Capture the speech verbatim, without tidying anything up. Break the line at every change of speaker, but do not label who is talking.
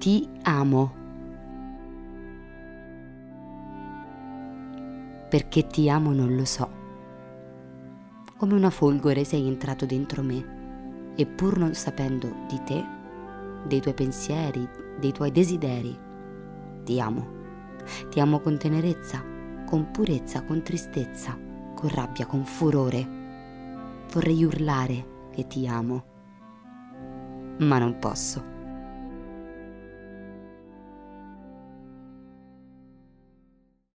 Ti amo. Perché ti amo non lo so. Come una folgore sei entrato dentro me e pur non sapendo di te, dei tuoi pensieri, dei tuoi desideri, ti amo. Ti amo con tenerezza, con purezza, con tristezza, con rabbia, con furore. Vorrei urlare che ti amo, ma non posso.